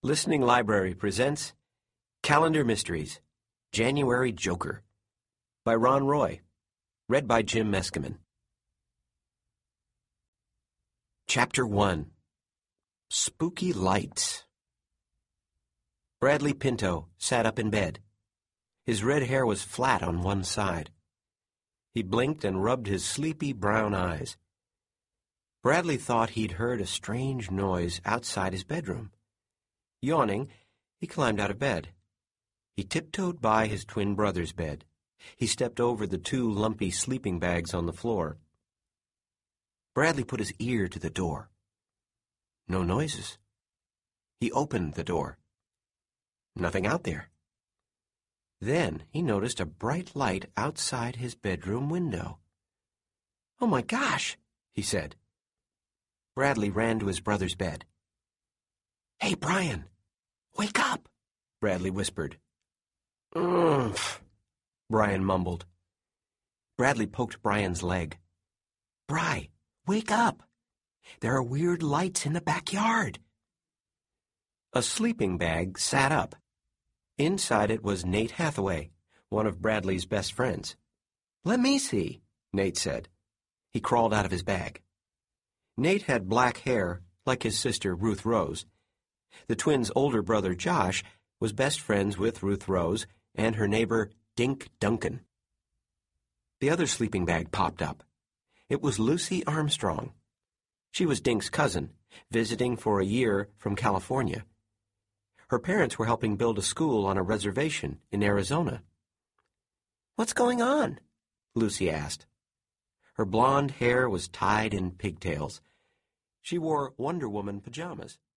Listening Library presents Calendar Mysteries, January Joker, by Ron Roy, read by Jim Meskimen. Chapter 1, Spooky Lights. Bradley Pinto sat up in bed. His red hair was flat on one side. He blinked and rubbed his sleepy brown eyes. Bradley thought he'd heard a strange noise outside his bedroom. Yawning, he climbed out of bed. He tiptoed by his twin brother's bed. He stepped over the two lumpy sleeping bags on the floor. Bradley put his ear to the door. No noises. He opened the door. Nothing out there. Then he noticed a bright light outside his bedroom window. "Oh, my gosh," he said. Bradley ran to his brother's bed. "Hey, Brian, wake up," Bradley whispered. "Umph," Brian mumbled. Bradley poked Brian's leg. "Bri, wake up. There are weird lights in the backyard." A sleeping bag sat up. Inside it was Nate Hathaway, one of Bradley's best friends. "Let me see," Nate said. He crawled out of his bag. Nate had black hair, like his sister Ruth Rose. The twins' older brother Josh was best friends with Ruth Rose and her neighbor Dink Duncan. The other sleeping bag popped up. It was Lucy Armstrong. She was Dink's cousin, visiting for a year from California. Her parents were helping build a school on a reservation in Arizona. "What's going on?" Lucy asked. Her blonde hair was tied in pigtails. She wore Wonder Woman pajamas.